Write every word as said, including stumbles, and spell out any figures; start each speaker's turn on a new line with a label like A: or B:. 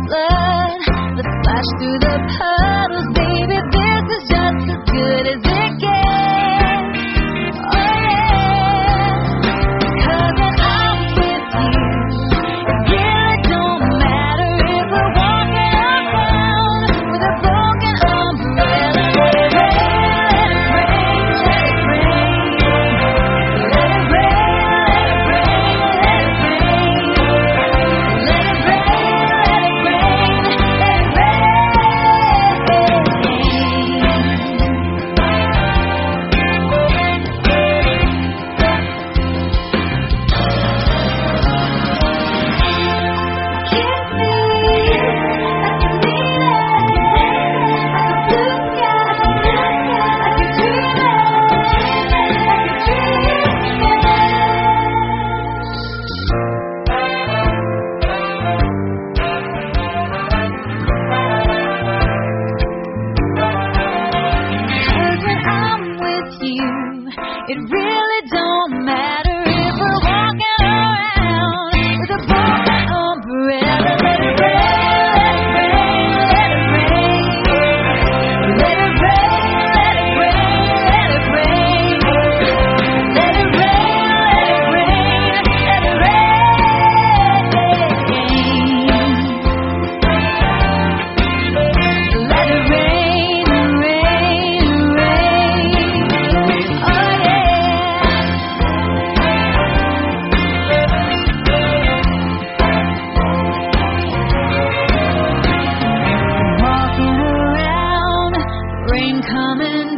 A: blood. The flash through the puddles, baby, this is just as good as it gets. Oh yeah, 'cause when I'm with you, it really don't matter if we're walking around with a broken umbrella. Let it rain, let it rain, let it rain, let it rain, let it rain, let it rain, let it rain, it really don't matter if we're walking around with a broken umbrella. Let it rain, let it rain, let it rain, let it rain, let it rain, let it rain, let it rain, let it rain, let it rain, rain, rain. Oh yeah. Walking around, rain coming